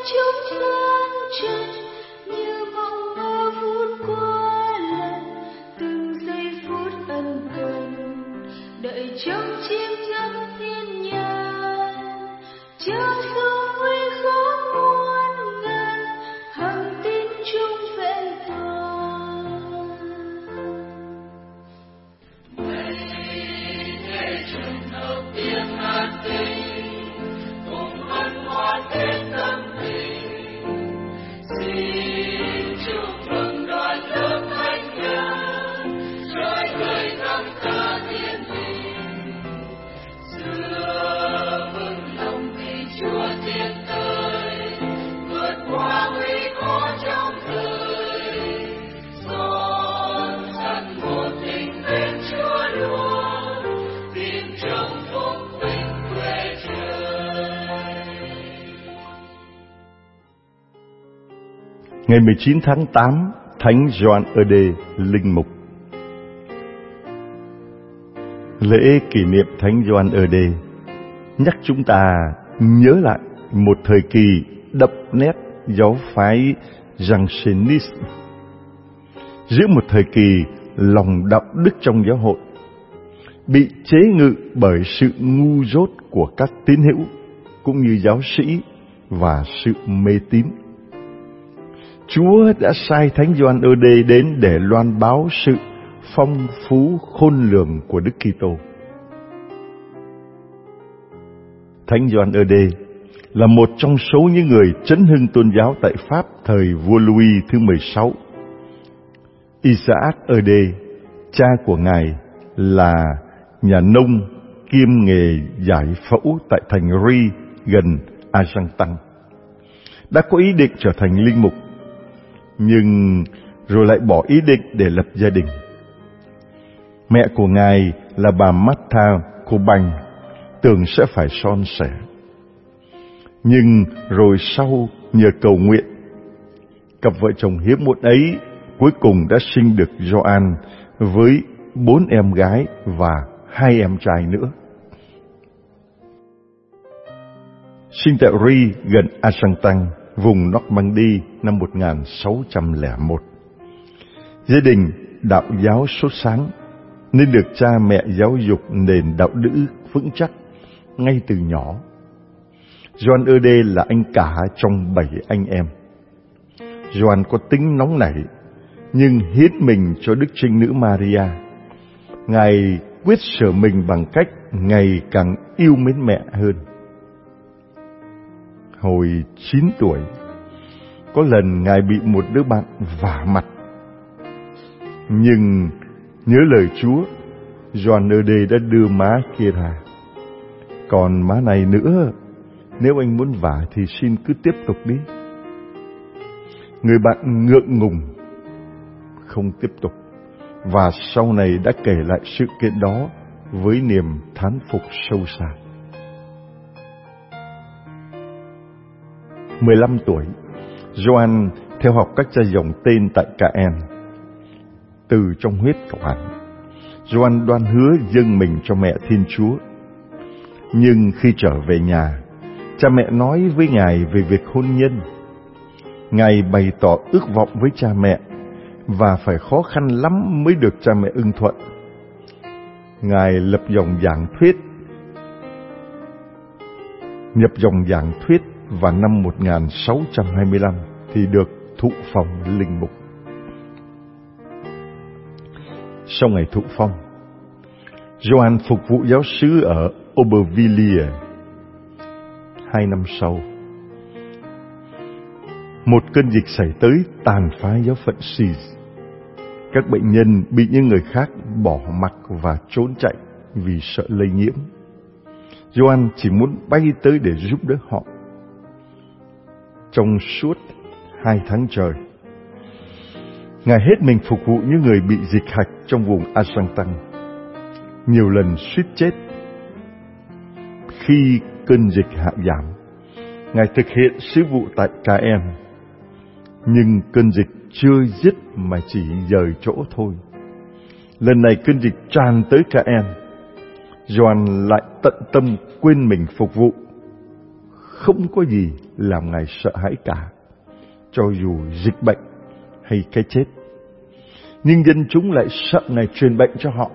chúng gian trần như mộng mơ vút qua lần, từng giây phút ân cần đợi trông chim dẫn thiên nhàn, trong sông nguy khó muôn ngàn, hằng tin chung vẹn toàn. Ngày trùng hợp tiếng hát tình, cùng hân hoan thêm tâm tình, xin chúc mừng đoàn lớp thánh nhân, trời người khắp cả thiên đình, xưa vững lòng vì Chúa tiến tới, vượt qua nguy khó trong đời, son sắt một tình bên Chúa luôn, tìm trong phúc vinh quê trời. Ngày 19 tháng 8, Thánh Gioan Erde, linh mục. Lễ kỷ niệm Thánh Gioan Erde nhắc chúng ta nhớ lại một thời kỳ đậm nét giáo phái Jansénisme, giữa một thời kỳ lòng đạo đức trong giáo hội bị chế ngự bởi sự ngu dốt của các tín hữu cũng như giáo sĩ và sự mê tín. Chúa đã sai Thánh Gioan Erde đến để loan báo sự phong phú khôn lường của Đức Kitô. Thánh Gioan Erde là một trong số những người chấn hưng tôn giáo tại Pháp thời vua Louis thứ 16. Isaac Erde, cha của ngài, là nhà nông kiêm nghề giải phẫu tại thành Ri gần Argentan. Đã có ý định trở thành linh mục, nhưng rồi lại bỏ ý định để lập gia đình. Mẹ của ngài là bà Martha Cobain tưởng sẽ phải son sẻ, nhưng rồi sau nhờ cầu nguyện, cặp vợ chồng hiếm muộn ấy cuối cùng đã sinh được Gioan với 4 em gái và 2 em trai nữa. Sinh tại Ri gần Argentan, vùng Normandy năm 1601. Gia đình đạo giáo sốt sáng nên được cha mẹ giáo dục nền đạo đức vững chắc ngay từ nhỏ. Gioan Erde là anh cả trong 7 anh em. Gioan có tính nóng nảy nhưng hiến mình cho Đức Trinh Nữ Maria. Ngài quyết sửa mình bằng cách ngày càng yêu mến mẹ hơn. Hồi 9 tuổi, có lần Ngài bị một đứa bạn vả mặt. Nhưng nhớ lời Chúa, Gioan Erde đã đưa má kia ra. Còn má này nữa, nếu anh muốn vả thì xin cứ tiếp tục đi. Người bạn ngượng ngùng, không tiếp tục, và sau này đã kể lại sự kiện đó với niềm thán phục sâu xa. 15 tuổi, Gioan theo học các cha dòng tên tại Caen. Từ trong huyết quản, Gioan đoan hứa dâng mình cho mẹ Thiên Chúa. Nhưng khi trở về nhà, cha mẹ nói với Ngài về việc hôn nhân. Ngài bày tỏ ước vọng với cha mẹ và phải khó khăn lắm mới được cha mẹ ưng thuận. Ngài nhập dòng giảng thuyết vào năm 1625 thì được thụ phong linh mục. Sau ngày thụ phong, Gioan phục vụ giáo xứ ở Aubervilliers. 2 năm sau, một cơn dịch xảy tới tàn phá giáo phận Sis. Các bệnh nhân bị những người khác bỏ mặc và trốn chạy vì sợ lây nhiễm. Gioan chỉ muốn bay tới để giúp đỡ họ. Trong suốt 2 tháng trời, Ngài hết mình phục vụ những người bị dịch hạch trong vùng Argentan, nhiều lần suýt chết. Khi cơn dịch hạ giảm, Ngài thực hiện sứ vụ tại Caen, nhưng cơn dịch chưa dứt mà chỉ dời chỗ thôi. Lần này cơn dịch tràn tới Caen, Gioan lại tận tâm quên mình phục vụ, không có gì làm Ngài sợ hãi cả, cho dù dịch bệnh hay cái chết. Nhưng dân chúng lại sợ Ngài truyền bệnh cho họ.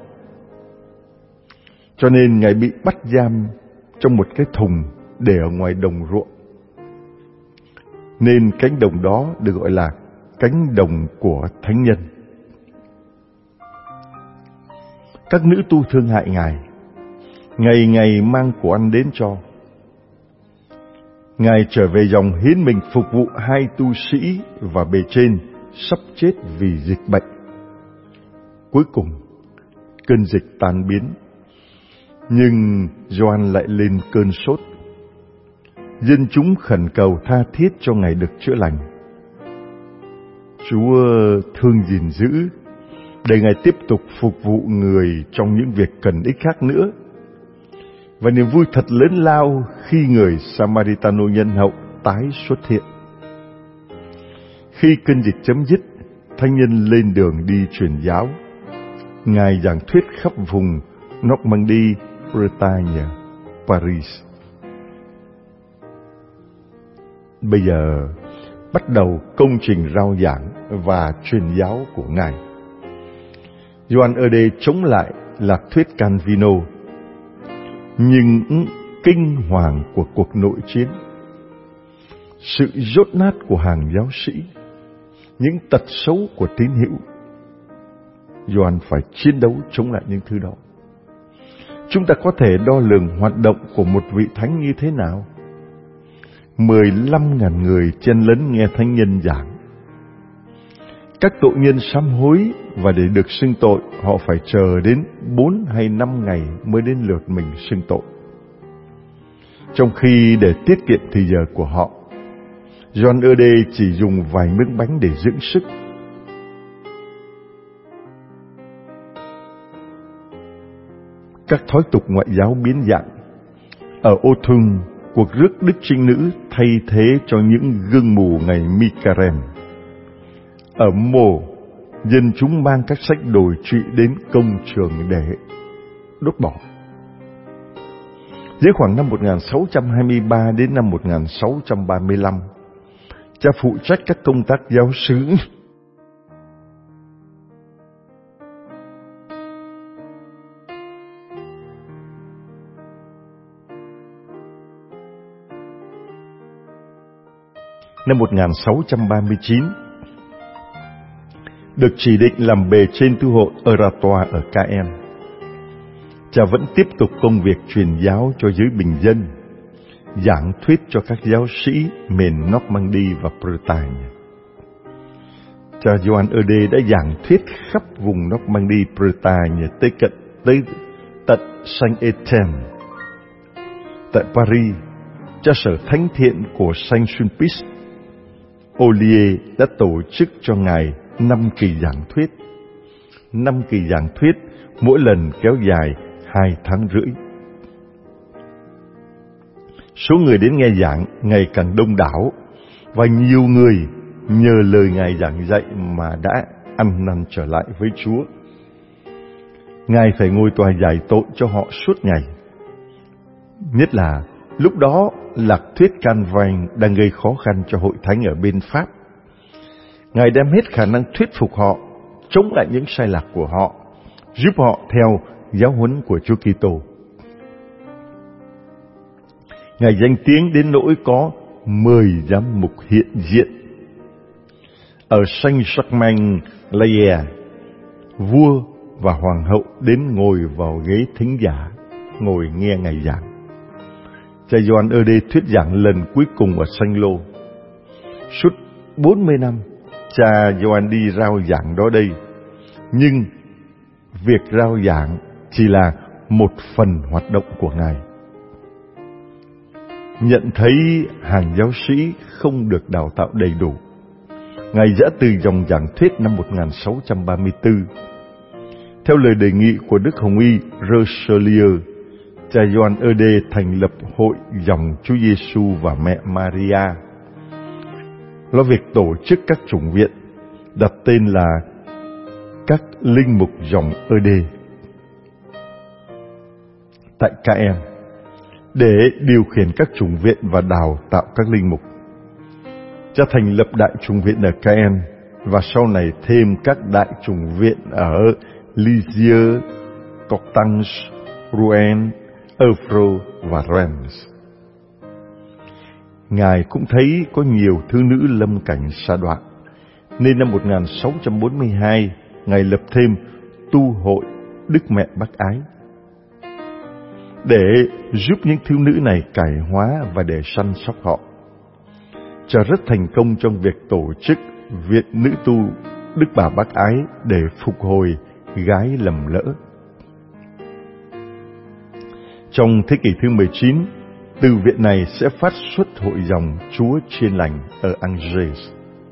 Cho nên Ngài bị bắt giam trong một cái thùng để ở ngoài đồng ruộng. Nên cánh đồng đó được gọi là cánh đồng của thánh nhân. Các nữ tu thương hại Ngài, ngày ngày mang của ăn đến cho. Ngài trở về dòng hiến mình phục vụ 2 tu sĩ và bề trên sắp chết vì dịch bệnh. Cuối cùng, cơn dịch tan biến, nhưng Gioan lại lên cơn sốt. Dân chúng khẩn cầu tha thiết cho Ngài được chữa lành. Chúa thương gìn giữ để Ngài tiếp tục phục vụ người trong những việc cần ích khác nữa. Và niềm vui thật lớn lao khi người Samaritano nhân hậu tái xuất hiện. Khi cơn dịch chấm dứt, thánh nhân lên đường đi truyền giáo. Ngài giảng thuyết khắp vùng Normandy, Bretagne, Paris. Bây giờ bắt đầu công trình rao giảng và truyền giáo của Ngài. Gioan ở đây chống lại lạc thuyết Calvino, nhưng kinh hoàng của cuộc nội chiến, sự dốt nát của hàng giáo sĩ, những tật xấu của tín hữu, Gioan phải chiến đấu chống lại những thứ đó. Chúng ta có thể đo lường hoạt động của một vị thánh như thế nào? 15.000 người chen lấn nghe thánh nhân giảng. Các tội nhân sám hối, và để được xưng tội, họ phải chờ đến 4 hay 5 ngày mới đến lượt mình xưng tội. Trong khi để tiết kiệm thời giờ của họ, Gioan ở đây chỉ dùng vài miếng bánh để dưỡng sức. Các thói tục ngoại giáo biến dạng. Ở Ô-thung, cuộc rước đức trinh nữ thay thế cho những gương mù ngày Mi-ca-rem. Ở Mô, dân chúng mang các sách đồi trụy đến công trường để đốt bỏ. Giữa khoảng năm 1623 đến năm 1635, cha phụ trách các công tác giáo xứ năm 1639 được chỉ định làm bề trên tu hội Oratoire ở Caen. Cha vẫn tiếp tục công việc truyền giáo cho giới bình dân, giảng thuyết cho các giáo sĩ miền Normandy và Bretagne. Cha Gioan ở đây đã giảng thuyết khắp vùng Normandy, Bretagne tới tận Saint-Étienne. Tại Paris, cha sở thánh thiện của Saint-Sulpice Ollier đã tổ chức cho Ngài 5 kỳ giảng thuyết. 5 kỳ giảng thuyết, mỗi lần kéo dài 2 tháng rưỡi. Số người đến nghe giảng ngày càng đông đảo, và nhiều người nhờ lời Ngài giảng dạy mà đã ăn năn trở lại với Chúa. Ngài phải ngồi tòa giải tội cho họ suốt ngày. Nhất là lúc đó lạc thuyết Calvin đang gây khó khăn cho hội thánh ở bên Pháp. Ngài đem hết khả năng thuyết phục họ, chống lại những sai lạc của họ, giúp họ theo giáo huấn của Chúa Kitô. Ngài danh tiếng đến nỗi có 10 giám mục hiện diện. Ở Saint-Germain-l'Auxerre, vua và hoàng hậu đến ngồi vào ghế thính giả, ngồi nghe Ngài giảng. Cha Gioan ở đây thuyết giảng lần cuối cùng ở Saint-Lô. Suốt 40 năm, cha Gioan đi rao giảng đó đây. Nhưng việc rao giảng chỉ là một phần hoạt động của Ngài. Nhận thấy hàng giáo sĩ không được đào tạo đầy đủ, Ngài giã từ dòng giảng thuyết năm 1634. Theo lời đề nghị của Đức Hồng Y Richelieu, cha Gioan ở đây thành lập hội dòng Chúa Giêsu và mẹ Maria, lo việc tổ chức các chủng viện, đặt tên là các linh mục dòng ở đây. Tại Caen, để điều khiển các chủng viện và đào tạo các linh mục. Cha thành lập đại chủng viện ở Caen và sau này thêm các đại chủng viện ở Lisieux, Coutances, Rouen, Evreux và Reims. Ngài cũng thấy có nhiều thứ nữ lâm cảnh sa đọa, nên năm 1642, Ngài lập thêm tu hội Đức Mẹ Bác Ái để giúp những thiếu nữ này cải hóa và để săn sóc họ. Cha rất thành công trong việc tổ chức viện nữ tu Đức Bà Bác Ái để phục hồi gái lầm lỡ. Trong thế kỷ thứ 19, từ viện này sẽ phát xuất hội dòng Chúa Chiên Lành ở Angers.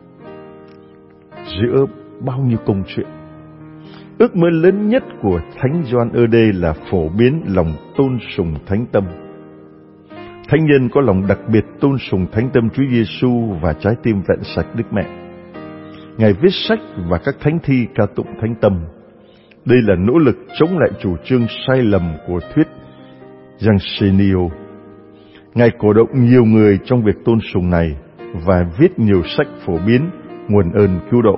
Giữa bao nhiêu công chuyện, ước mơ lớn nhất của Thánh Gioan Erde là phổ biến lòng tôn sùng Thánh Tâm. Thánh nhân có lòng đặc biệt tôn sùng Thánh Tâm Chúa Giêsu và trái tim vẹn sạch Đức Mẹ. Ngài viết sách và các thánh thi ca tụng Thánh Tâm. Đây là nỗ lực chống lại chủ trương sai lầm của thuyết Jansenio. Ngài cổ động nhiều người trong việc tôn sùng này và viết nhiều sách phổ biến nguồn ơn cứu độ.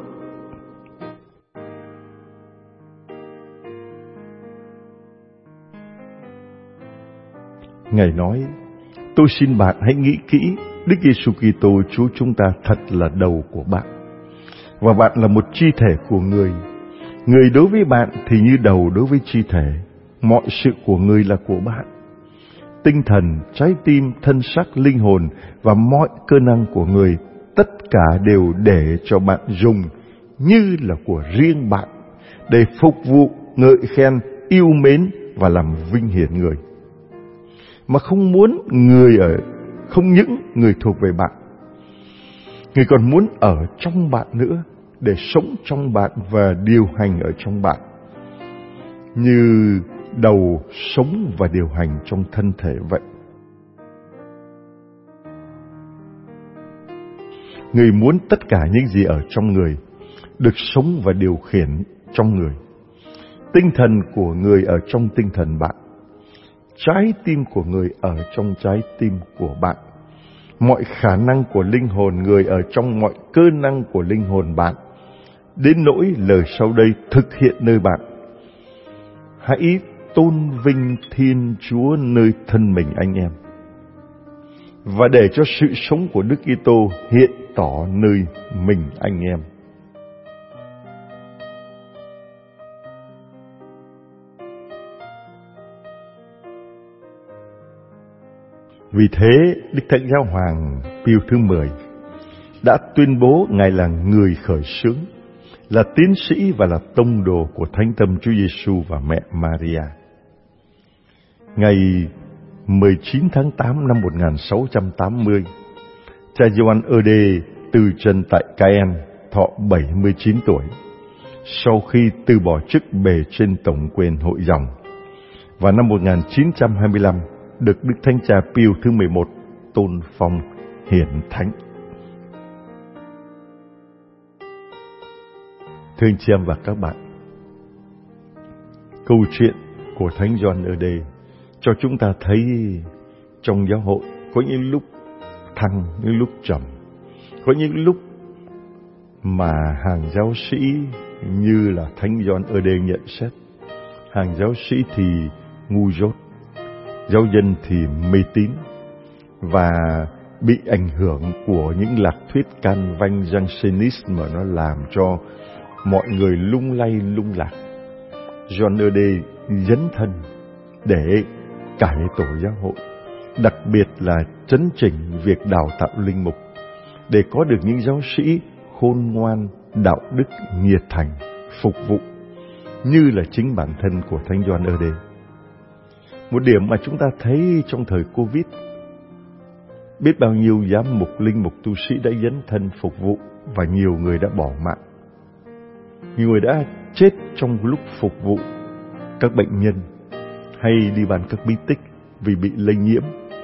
Ngài nói: tôi xin bạn hãy nghĩ kỹ, Đức Giêsu Kitô Chúa chúng ta thật là đầu của bạn, và bạn là một chi thể của Người. Người đối với bạn thì như đầu đối với chi thể. Mọi sự của Người là của bạn. Tinh thần, trái tim, thân xác, linh hồn và mọi cơ năng của Người, tất cả đều để cho bạn dùng như là của riêng bạn, để phục vụ, ngợi khen, yêu mến và làm vinh hiển Người. Mà không muốn không những người thuộc về bạn, Người còn muốn ở trong bạn nữa, để sống trong bạn và điều hành ở trong bạn, như đầu sống và điều hành trong thân thể vậy. Người muốn tất cả những gì ở trong Người được sống và điều khiển trong Người. Tinh thần của Người ở trong tinh thần bạn, trái tim của Người ở trong trái tim của bạn, mọi khả năng của linh hồn Người ở trong mọi cơ năng của linh hồn bạn, đến nỗi lời sau đây thực hiện nơi bạn. Hãy tôn vinh Thiên Chúa nơi thân mình anh em, và để cho sự sống của Đức Kitô hiện tỏ nơi mình anh em. Vì thế, Đức Thánh Giáo Hoàng Pio thứ 10 đã tuyên bố Ngài là người khởi xướng, là tiến sĩ và là tông đồ của Thánh Tâm Chúa Giêsu và mẹ Maria. Ngày 19 tháng 8 năm 1680, cha Gioan Erde từ trần tại Caen, thọ 79 tuổi, sau khi từ bỏ chức bề trên tổng quyền hội dòng. Và năm 1925, được Đức Thánh Cha Pio thứ 11 tôn phong hiển thánh. Thưa anh chị em và các bạn, câu chuyện của Thánh Gioan Erde cho chúng ta thấy trong giáo hội có những lúc thăng, những lúc trầm, có những lúc mà hàng giáo sĩ như là Thánh Gioan Erde nhận xét, hàng giáo sĩ thì ngu dốt, giáo dân thì mê tín và bị ảnh hưởng của những lạc thuyết can vanh Jansenism mà nó làm cho mọi người lung lay lung lạc. Gioan Erde dấn thân để cải tổ giáo hội, đặc biệt là chấn chỉnh việc đào tạo linh mục, để có được những giáo sĩ khôn ngoan, đạo đức, nhiệt thành, phục vụ như là chính bản thân của Thánh Gioan Erde. Một điểm mà chúng ta thấy trong thời Covid, biết bao nhiêu giám mục, linh mục, tu sĩ đã dấn thân phục vụ và nhiều người đã bỏ mạng. Nhiều người đã chết trong lúc phục vụ các bệnh nhân hay đi bàn các bí tích vì bị lây nhiễm.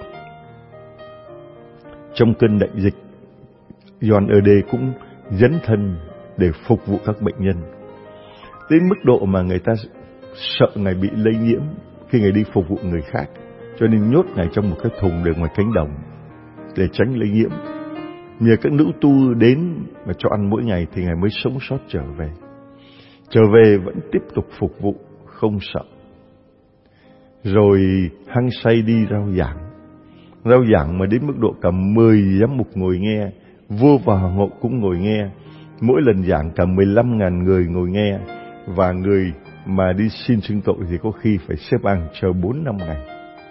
Trong cơn đại dịch, Gioan Erde cũng dấn thân để phục vụ các bệnh nhân, đến mức độ mà người ta sợ Ngài bị lây nhiễm khi Ngài đi phục vụ người khác, cho nên nhốt Ngài trong một cái thùng để ngoài cánh đồng để tránh lây nhiễm. Nhờ các nữ tu đến và cho ăn mỗi ngày thì Ngài mới sống sót trở về. Trở về vẫn tiếp tục phục vụ, không sợ. Rồi hăng say đi rao giảng. Rao giảng mà đến mức độ cả 10 giám mục ngồi nghe, vua và hoàng hậu cũng ngồi nghe. Mỗi lần giảng cả 15.000 người ngồi nghe, và người mà đi xin xưng tội thì có khi phải xếp hàng chờ 4-5 ngày.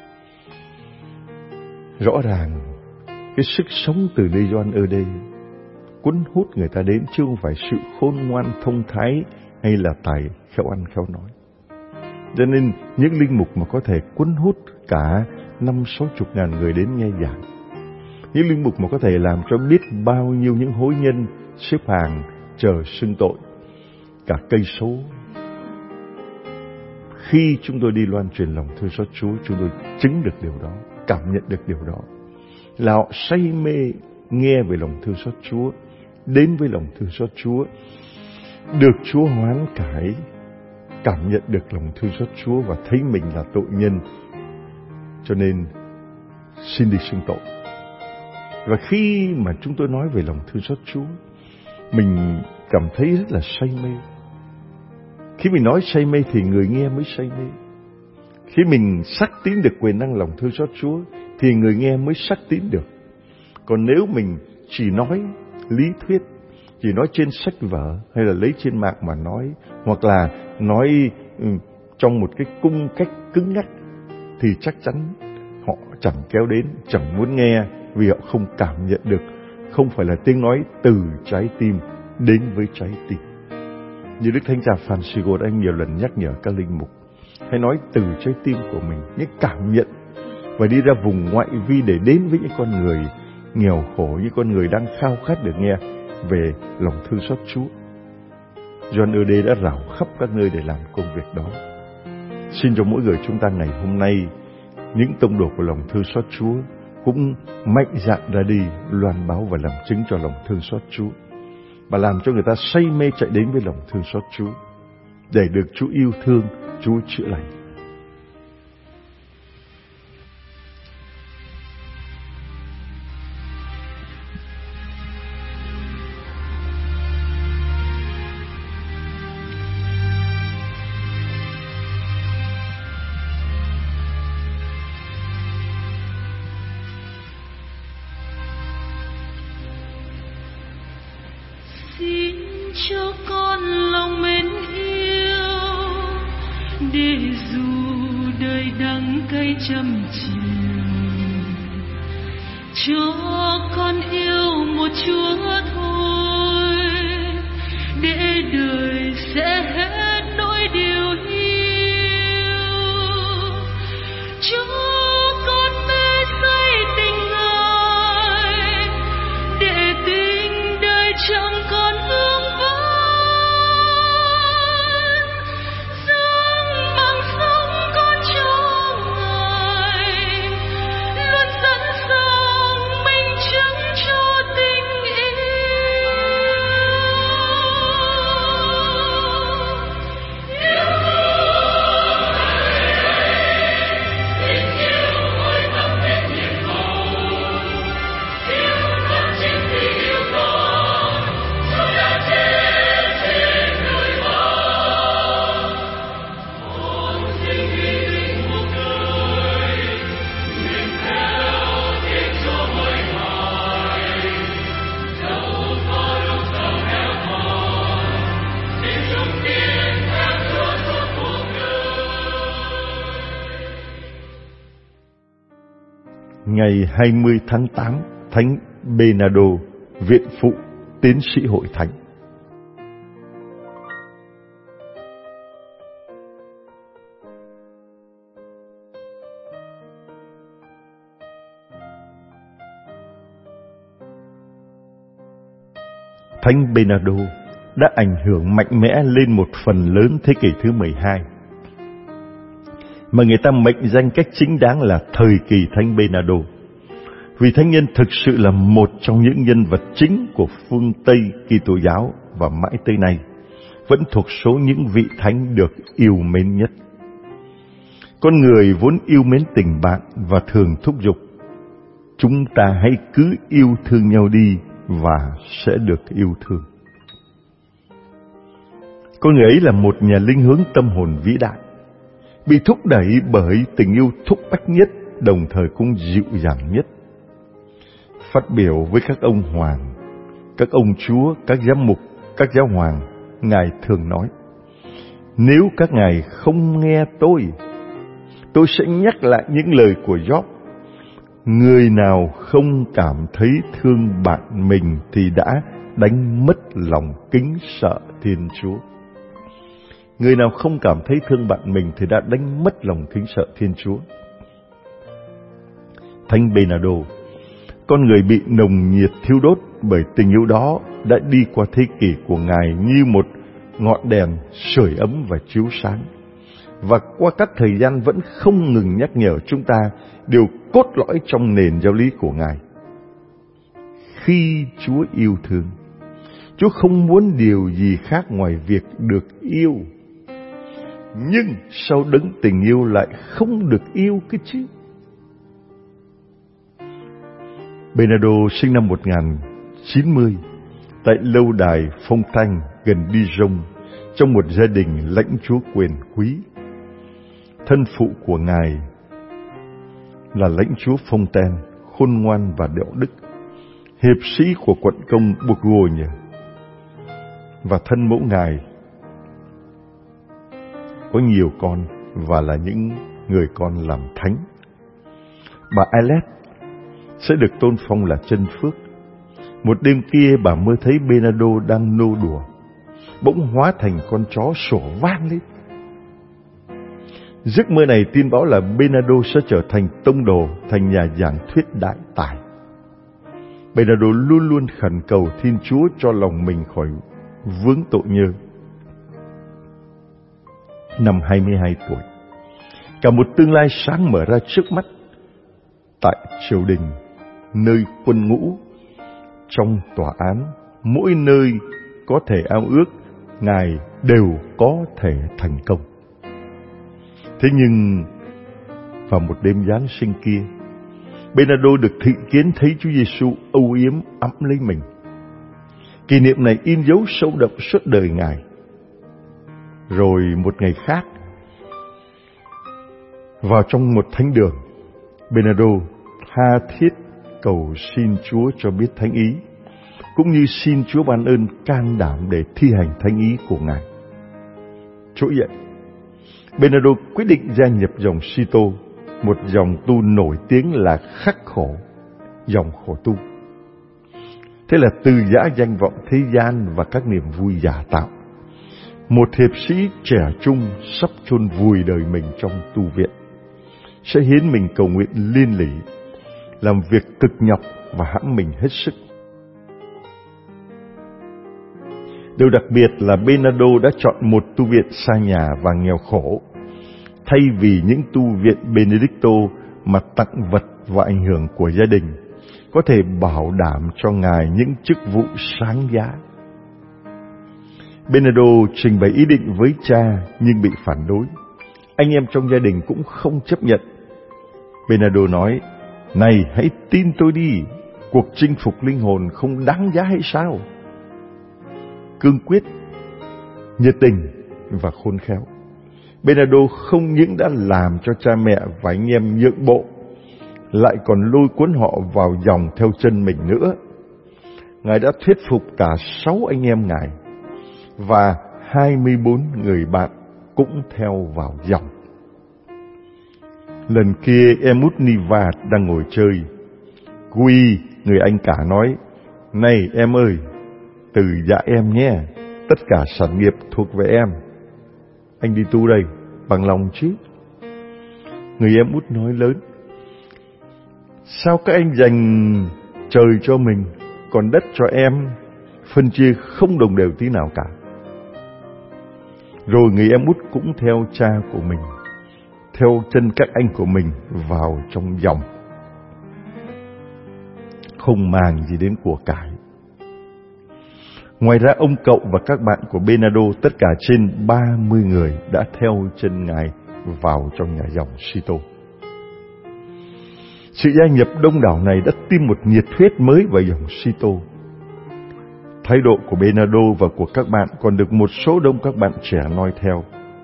Rõ ràng cái sức sống từ đây Gioan ở đây cuốn hút người ta đến, chứ không phải sự khôn ngoan thông thái hay là tài khéo ăn khéo nói. Cho nên những linh mục mà có thể cuốn hút cả 50-60 ngàn người đến nghe giảng, những linh mục mà có thể làm cho biết bao nhiêu những hối nhân xếp hàng chờ xưng tội cả cây số. Khi chúng tôi đi loan truyền lòng thương xót Chúa, chúng tôi chứng được điều đó, cảm nhận được điều đó, là họ say mê nghe về lòng thương xót Chúa, đến với lòng thương xót Chúa, được Chúa hoán cải, cảm nhận được lòng thương xót Chúa và thấy mình là tội nhân, cho nên xin đi xưng tội. Và khi mà chúng tôi nói về lòng thương xót Chúa, mình cảm thấy rất là say mê. Khi mình nói say mê thì người nghe mới say mê. Khi mình xác tín được quyền năng lòng thương xót Chúa thì người nghe mới xác tín được. Còn nếu mình chỉ nói lý thuyết, chỉ nói trên sách vở hay là lấy trên mạng mà nói, hoặc là nói trong một cái cung cách cứng nhắc, thì chắc chắn họ chẳng kéo đến, chẳng muốn nghe, vì họ không cảm nhận được, không phải là tiếng nói từ trái tim đến với trái tim. Như Đức Thánh Cha Francisco đã nhiều lần nhắc nhở các linh mục, hãy nói từ trái tim của mình, những cảm nhận, và đi ra vùng ngoại vi để đến với những con người nghèo khổ, những con người đang khao khát được nghe về lòng thương xót Chúa. Gioan ở đây đã rảo khắp các nơi để làm công việc đó. Xin cho mỗi người chúng ta ngày hôm nay, những tông đồ của lòng thương xót Chúa cũng mạnh dạn ra đi loan báo và làm chứng cho lòng thương xót Chúa, và làm cho người ta say mê chạy đến với lòng thương xót Chúa, để được Chúa yêu thương, Chúa chữa lành. Xin cho con lòng mến yêu, để dù đời đắng cay trăm chiều, cho con yêu một Chúa thôi, để đời sẽ hết nỗi điều hiu. Cho con mê say tình Ngài, để tình đời chẳng còn vương vấn. Sống bằng sống con cho Ngài, luôn sẵn sàng minh chứng cho tình yêu. Ngày 20 tháng 8, Thánh Bernardo, viện phụ, tiến sĩ hội thánh. Thánh Bernardo đã ảnh hưởng mạnh mẽ lên một phần lớn thế kỷ thứ 12, mà người ta mệnh danh cách chính đáng là thời kỳ Thánh Bernardo, vì thánh nhân thực sự là một trong những nhân vật chính của phương Tây Kitô giáo, và mãi tới nay vẫn thuộc số những vị thánh được yêu mến nhất. Con người vốn yêu mến tình bạn và thường thúc giục: chúng ta hãy cứ yêu thương nhau đi và sẽ được yêu thương. Con người ấy là một nhà linh hướng tâm hồn vĩ đại, bị thúc đẩy bởi tình yêu thúc bách nhất, đồng thời cũng dịu dàng nhất. Phát biểu với các ông hoàng, các ông chúa, các giám mục, các giáo hoàng, Ngài thường nói: nếu các ngài không nghe tôi sẽ nhắc lại những lời của Job. Người nào không cảm thấy thương bạn mình thì đã đánh mất lòng kính sợ Thiên Chúa. Người nào không cảm thấy thương bạn mình thì đã đánh mất lòng kính sợ Thiên Chúa. Thánh Bernardo, con người bị nồng nhiệt thiêu đốt bởi tình yêu đó, đã đi qua thế kỷ của Ngài như một ngọn đèn sưởi ấm và chiếu sáng, và qua các thời gian vẫn không ngừng nhắc nhở chúng ta điều cốt lõi trong nền giáo lý của Ngài. Khi Chúa yêu thương, Chúa không muốn điều gì khác ngoài việc được yêu. Nhưng sao đấng tình yêu lại không được yêu cái chứ? Bernardo sinh năm 1090 tại lâu đài Fontaine gần Dijon, trong một gia đình lãnh chúa quyền quý. Thân phụ của Ngài là lãnh chúa Fontaine, khôn ngoan và đạo đức, hiệp sĩ của quận công Bourgogne, và thân mẫu Ngài có nhiều con và là những người con làm thánh. Bà Ailette sẽ được tôn phong là chân phước. Một đêm kia, bà mơ thấy Bernardo đang nô đùa, bỗng hóa thành con chó sủa vang lên. Giấc mơ này tin báo là Bernardo sẽ trở thành tông đồ, thành nhà giảng thuyết đại tài. Bernardo luôn luôn khẩn cầu Thiên Chúa cho lòng mình khỏi vướng tội nhơ. Năm 22 tuổi, cả một tương lai sáng mở ra trước mắt. Tại triều đình, nơi quân ngũ, trong tòa án, mỗi nơi có thể ao ước, Ngài đều có thể thành công. Thế nhưng vào một đêm Giáng sinh kia, Bernardo được thị kiến thấy Chúa Giêsu âu yếm ẵm lấy mình. Kỷ niệm này in dấu sâu đậm suốt đời Ngài. Rồi một ngày khác, vào trong một thánh đường, Bernardo tha thiết cầu xin Chúa cho biết thánh ý, cũng như xin Chúa ban ơn can đảm để thi hành thánh ý của Ngài. Trỗi dậy, Bernardo quyết định gia nhập dòng Sito, một dòng tu nổi tiếng là khắc khổ, dòng khổ tu. Thế là từ giã danh vọng thế gian và các niềm vui giả tạo, một hiệp sĩ trẻ trung sắp chôn vùi đời mình trong tu viện sẽ hiến mình cầu nguyện liên lỉ, làm việc cực nhọc và hãm mình hết sức. Điều đặc biệt là Bernardo đã chọn một tu viện xa nhà và nghèo khổ, thay vì những tu viện Benedicto mà tặng vật và ảnh hưởng của gia đình có thể bảo đảm cho Ngài những chức vụ sáng giá. Bernardo trình bày ý định với cha nhưng bị phản đối. Anh em trong gia đình cũng không chấp nhận. Bernardo nói: "Này, hãy tin tôi đi, cuộc chinh phục linh hồn không đáng giá hay sao?" Cương quyết, nhiệt tình và khôn khéo, Bernardo không những đã làm cho cha mẹ và anh em nhượng bộ, lại còn lôi cuốn họ vào dòng theo chân mình nữa. Ngài đã thuyết phục cả 6 anh em Ngài, và 24 người bạn cũng theo vào dòng. Lần kia Emut Niva đang ngồi chơi. Quy, người anh cả nói: "Này em ơi, từ dạ em nhé, tất cả sản nghiệp thuộc về em. Anh đi tu đây, bằng lòng chứ?" Người em út nói lớn: "Sao các anh dành trời cho mình, còn đất cho em, phân chia không đồng đều tí nào cả?" Rồi người em út cũng theo cha của mình, theo chân các anh của mình vào trong dòng, không màng gì đến của cải. Ngoài ra, ông cậu và các bạn của Bernardo, tất cả trên 30 người, đã theo chân Ngài vào trong nhà dòng Kitô. Sự gia nhập đông đảo này đã tiêm một nhiệt huyết mới vào dòng Kitô. Thái độ của Bernardo và của các bạn còn được một số đông các bạn trẻ noi theo.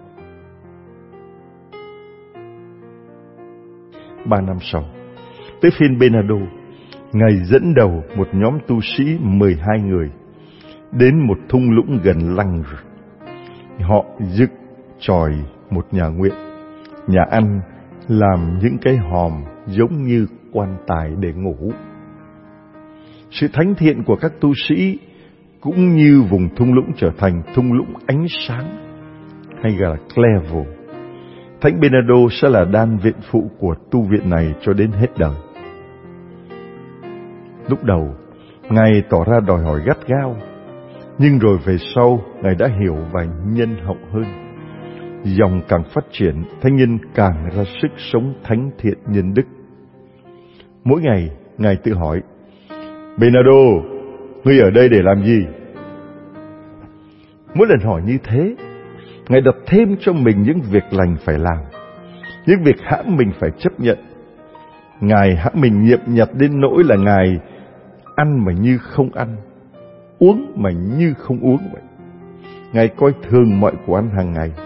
3 năm sau, tới phiên Bernardo, Ngài dẫn đầu một nhóm tu sĩ 12 người đến một thung lũng gần Langres. Họ dựng chòi một nhà nguyện, nhà ăn, làm những cái hòm giống như quan tài để ngủ. Sự thánh thiện của các tu sĩ cũng như vùng thung lũng trở thành thung lũng ánh sáng, hay gọi là Clairvaux. Thánh Bernardo sẽ là đan viện phụ của tu viện này cho đến hết đời. Lúc đầu, Ngài tỏ ra đòi hỏi gắt gao, nhưng rồi về sau, Ngài đã hiểu và nhân hậu hơn. Dòng càng phát triển, thánh nhân càng ra sức sống thánh thiện nhân đức. Mỗi ngày, Ngài tự hỏi, Bernardo, ngươi ở đây để làm gì? Mỗi lần hỏi như thế, Ngài đặt thêm cho mình những việc lành phải làm, những việc hãm mình phải chấp nhận. Ngài hãm mình nhiệm nhặt đến nỗi là Ngài ăn mà như không ăn, uống mà như không uống vậy. Ngài coi thường mọi của ăn hàng ngày.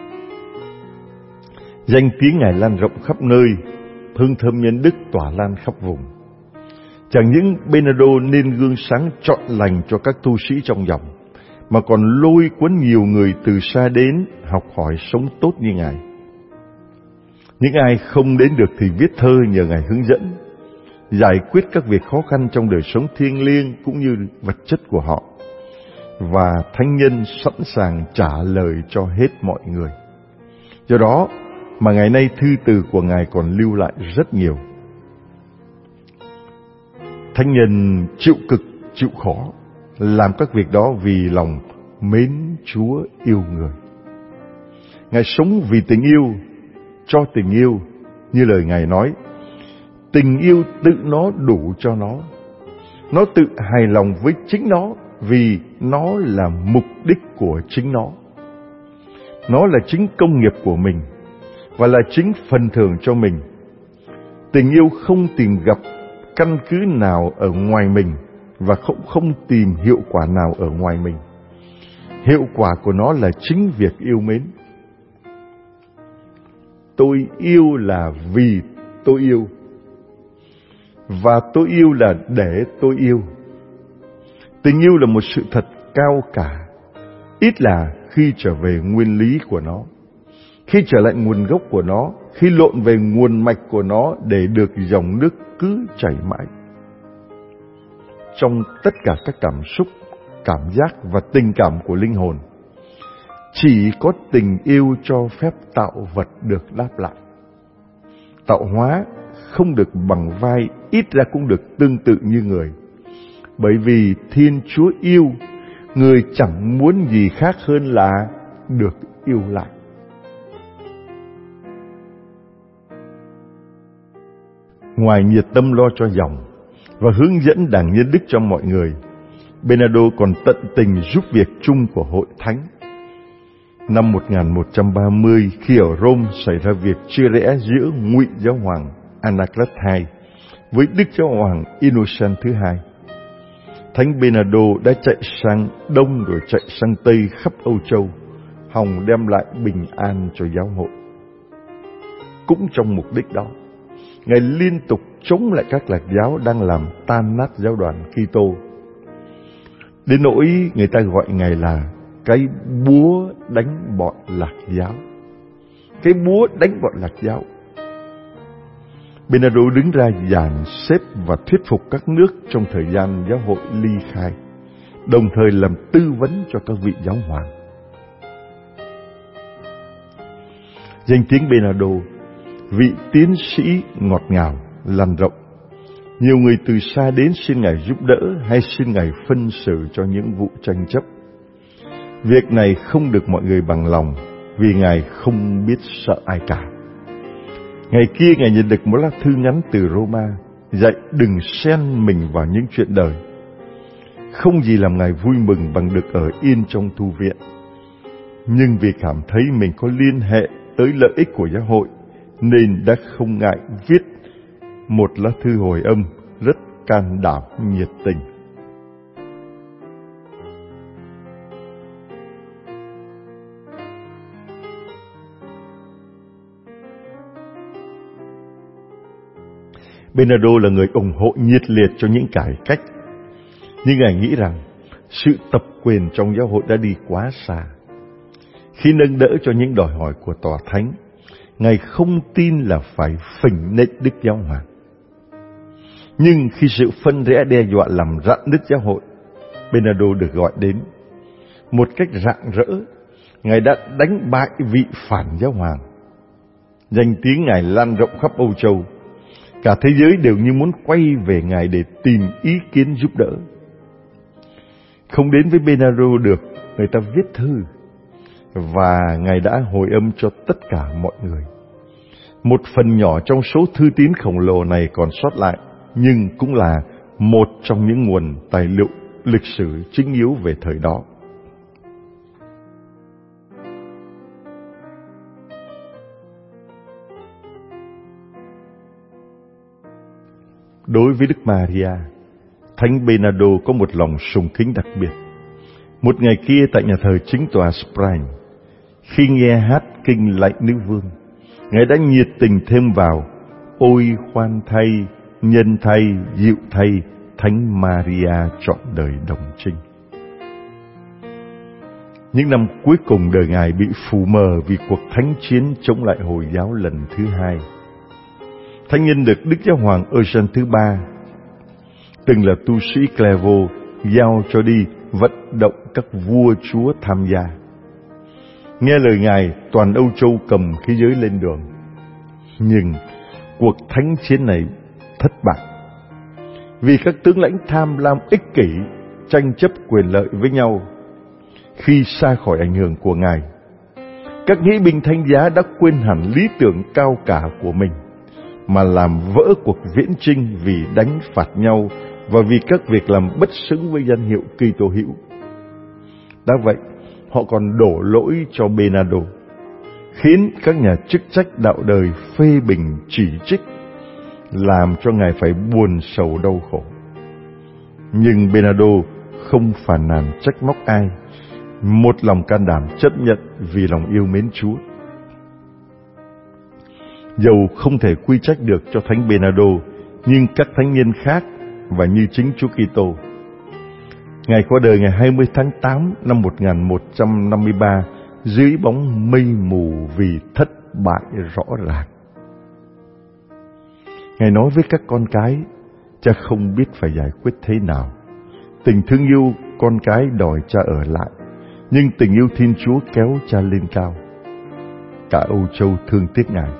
Danh tiếng Ngài lan rộng khắp nơi, hương thơm nhân đức tỏa lan khắp vùng. Chẳng những Bernardo nên gương sáng trọn lành cho các tu sĩ trong dòng, mà còn lôi cuốn nhiều người từ xa đến học hỏi sống tốt như Ngài. Những ai không đến được thì viết thơ nhờ Ngài hướng dẫn, giải quyết các việc khó khăn trong đời sống thiêng liêng cũng như vật chất của họ, và thánh nhân sẵn sàng trả lời cho hết mọi người. Do đó mà ngày nay thư từ của Ngài còn lưu lại rất nhiều. Thánh nhân chịu cực, chịu khó, làm các việc đó vì lòng mến Chúa yêu người. Ngài sống vì tình yêu, cho tình yêu, như lời Ngài nói, tình yêu tự nó đủ cho nó tự hài lòng với chính nó vì nó là mục đích của chính nó là chính công nghiệp của mình và là chính phần thưởng cho mình. Tình yêu không tìm gặp căn cứ nào ở ngoài mình và không tìm hiệu quả nào ở ngoài mình. Hiệu quả của nó là chính việc yêu mến. Tôi yêu là vì tôi yêu, và tôi yêu là để tôi yêu. Tình yêu là một sự thật cao cả, ít là khi trở về nguyên lý của nó, khi trở lại nguồn gốc của nó, khi lộn về nguồn mạch của nó để được dòng nước cứ chảy mãi. Trong tất cả các cảm xúc, cảm giác và tình cảm của linh hồn, chỉ có tình yêu cho phép tạo vật được đáp lại. Tạo hóa không được bằng vai, ít ra cũng được tương tự như người. Bởi vì Thiên Chúa yêu, người chẳng muốn gì khác hơn là được yêu lại. Ngoài nhiệt tâm lo cho dòng và hướng dẫn đảng nhân đức cho mọi người, Bernardo còn tận tình giúp việc chung của hội thánh. Năm 1130, khi ở Rome xảy ra việc chia rẽ giữa Ngụy Giáo hoàng Anaclet II với Đức Giáo hoàng Innocent thứ hai, Thánh Bernardo đã chạy sang Đông rồi chạy sang Tây khắp Âu Châu, hòng đem lại bình an cho giáo hội. Cũng trong mục đích đó, Ngài liên tục chống lại các lạc giáo đang làm tan nát giáo đoàn Kitô. Đến nỗi người ta gọi Ngài là cái búa đánh bọn lạc giáo. Cái búa đánh bọn lạc giáo. Bernardo đứng ra dàn xếp và thuyết phục các nước trong thời gian giáo hội ly khai, đồng thời làm tư vấn cho các vị giáo hoàng. Danh tiếng Bernardo, vị tiến sĩ ngọt ngào, lan rộng. Nhiều người từ xa đến xin Ngài giúp đỡ hay xin Ngài phân xử cho những vụ tranh chấp. Việc này không được mọi người bằng lòng, vì Ngài không biết sợ ai cả. Ngày kia Ngài nhận được một lá thư ngắn từ Roma, dạy đừng xen mình vào những chuyện đời. Không gì làm Ngài vui mừng bằng được ở yên trong tu viện. Nhưng vì cảm thấy mình có liên hệ tới lợi ích của giáo hội, nên đã không ngại viết một lá thư hồi âm rất can đảm, nhiệt tình. Bernardo là người ủng hộ nhiệt liệt cho những cải cách, nhưng Ngài nghĩ rằng sự tập quyền trong giáo hội đã đi quá xa. Khi nâng đỡ cho những đòi hỏi của tòa thánh, Ngài không tin là phải phỉnh nện Đức Giáo Hoàng. Nhưng khi sự phân rẽ đe dọa làm rạn nứt giáo hội, Bernardo được gọi đến. Một cách rạng rỡ, Ngài đã đánh bại vị phản giáo hoàng. Danh tiếng Ngài lan rộng khắp Âu Châu. Cả thế giới đều như muốn quay về Ngài để tìm ý kiến giúp đỡ. Không đến với Bernardo được, người ta viết thư, và Ngài đã hồi âm cho tất cả mọi người. Một phần nhỏ trong số thư tín khổng lồ này còn sót lại, nhưng cũng là một trong những nguồn tài liệu lịch sử chính yếu về thời đó. Đối với Đức Maria, Thánh Bernardo có một lòng sùng kính đặc biệt. Một ngày kia tại nhà thờ chính tòa Spragne, khi nghe hát kinh Lạy Nữ Vương, Ngài đã nhiệt tình thêm vào: ôi khoan thay, nhân thay, dịu thay, Thánh Maria trọn đời đồng trinh. Những năm cuối cùng đời Ngài bị phù mờ vì cuộc thánh chiến chống lại Hồi giáo lần thứ hai. Thánh nhân được Đức Giáo hoàng Eugene thứ ba, từng là tu sĩ Clairvaux, giao cho đi vận động các vua chúa tham gia. Nghe lời Ngài, toàn Âu Châu cầm khí giới lên đường. Nhưng cuộc thánh chiến này thất bại, vì các tướng lãnh tham lam ích kỷ tranh chấp quyền lợi với nhau. Khi xa khỏi ảnh hưởng của Ngài, các nghĩa binh thánh giá đã quên hẳn lý tưởng cao cả của mình, mà làm vỡ cuộc viễn chinh vì đánh phạt nhau và vì các việc làm bất xứng với danh hiệu Kitô hữu. Đã vậy, họ còn đổ lỗi cho Bernardo, khiến các nhà chức trách đạo đời phê bình chỉ trích, làm cho Ngài phải buồn sầu đau khổ. Nhưng Bernardo không phàn nàn trách móc ai, một lòng can đảm chấp nhận vì lòng yêu mến Chúa. Dầu không thể quy trách được cho Thánh Bernardo, nhưng các thánh nhân khác và như chính Chúa Kitô. Ngài qua đời ngày 20 tháng 8 năm 1153 dưới bóng mây mù vì thất bại rõ ràng. Ngài nói với các con cái: cha không biết phải giải quyết thế nào. Tình thương yêu con cái đòi cha ở lại, nhưng tình yêu Thiên Chúa kéo cha lên cao. Cả Âu Châu thương tiếc Ngài.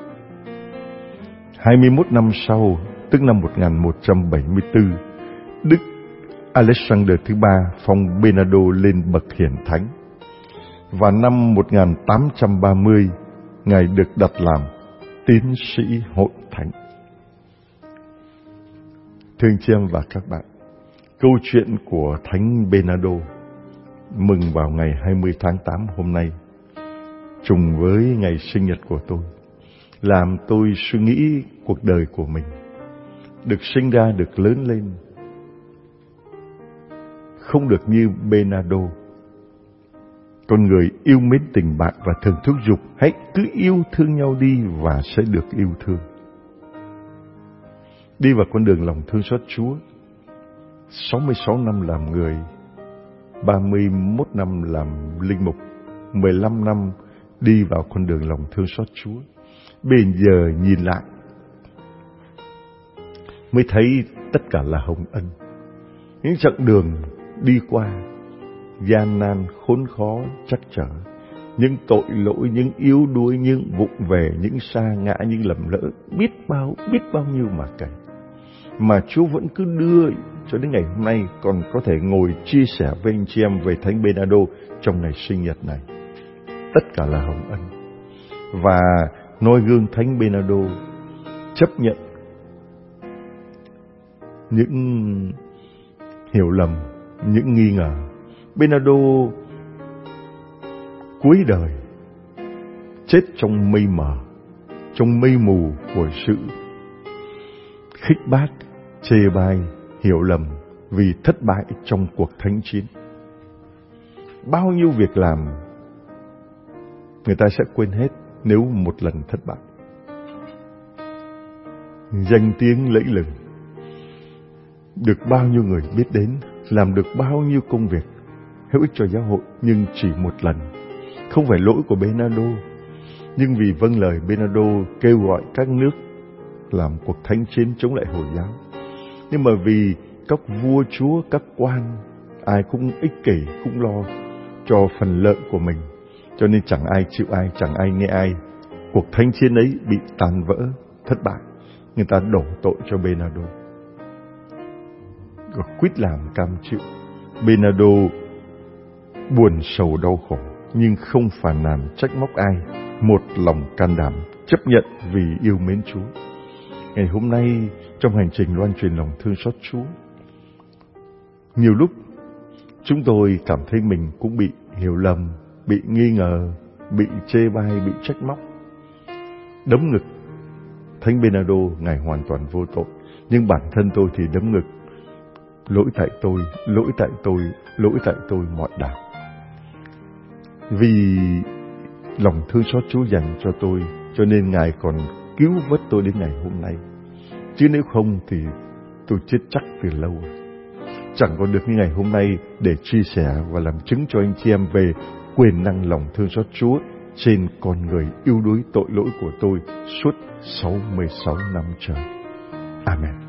21 năm sau, tức năm 1174, Đức Alexander thứ ba phong Bernardo lên bậc hiển thánh. Và năm 1830, Ngài được đặt làm tiến sĩ hội thánh. Thưa anh chị em và các bạn, câu chuyện của Thánh Bernardo mừng vào ngày 20 tháng 8 hôm nay, trùng với ngày sinh nhật của tôi, làm tôi suy nghĩ cuộc đời của mình. Được sinh ra, được lớn lên, không được như Bernardo, con người yêu mến tình bạn và thường thúc giục hãy cứ yêu thương nhau đi và sẽ được yêu thương. Đi vào con đường lòng thương xót Chúa, 66 năm làm người, 31 năm làm linh mục, 15 năm đi vào con đường lòng thương xót Chúa. Bây giờ nhìn lại mới thấy tất cả là hồng ân. Những chặng đường đi qua gian nan, khốn khó, trắc trở, những tội lỗi, những yếu đuối, những vụng về, những sa ngã, những lầm lỡ, biết bao nhiêu mà kể. Mà Chúa vẫn cứ đưa cho đến ngày hôm nay còn có thể ngồi chia sẻ với anh chị em về Thánh Bernardo trong ngày sinh nhật này. Tất cả là hồng ân. Và noi gương Thánh Bernardo chấp nhận những hiểu lầm, những nghi ngờ. Bernardo cuối đời chết trong mây mờ, trong mây mù của sự khích bác, chê bai, hiểu lầm vì thất bại trong cuộc thánh chiến. Bao nhiêu việc làm người ta sẽ quên hết nếu một lần thất bại. Danh tiếng lẫy lừng, được bao nhiêu người biết đến, làm được bao nhiêu công việc hữu ích cho giáo hội, nhưng chỉ một lần. Không phải lỗi của Bernardo, nhưng vì vâng lời Bernardo kêu gọi các nước làm cuộc thánh chiến chống lại Hồi giáo. Nhưng mà vì các vua chúa, các quan, ai cũng ích kỷ, cũng lo cho phần lợi của mình, cho nên chẳng ai chịu ai, chẳng ai nghe ai. Cuộc thánh chiến ấy bị tan vỡ, thất bại. Người ta đổ tội cho Bernardo, quýt làm cam chịu. Bernardo buồn sầu đau khổ, nhưng không phàn nàn trách móc ai, một lòng can đảm chấp nhận vì yêu mến Chúa. Ngày hôm nay trong hành trình loan truyền lòng thương xót Chúa, nhiều lúc chúng tôi cảm thấy mình cũng bị hiểu lầm, bị nghi ngờ, bị chê bai, bị trách móc. Đấm ngực. Thánh Bernardo, Ngài hoàn toàn vô tội, nhưng bản thân tôi thì đấm ngực. Lỗi tại tôi, lỗi tại tôi, lỗi tại tôi mọi đảo. Vì lòng thương xót Chúa dành cho tôi, cho nên Ngài còn cứu vớt tôi đến ngày hôm nay. Chứ nếu không thì tôi chết chắc từ lâu. Chẳng còn được như ngày hôm nay để chia sẻ và làm chứng cho anh chị em về quyền năng lòng thương xót Chúa trên con người yếu đuối tội lỗi của tôi suốt 66 năm trời. Amen.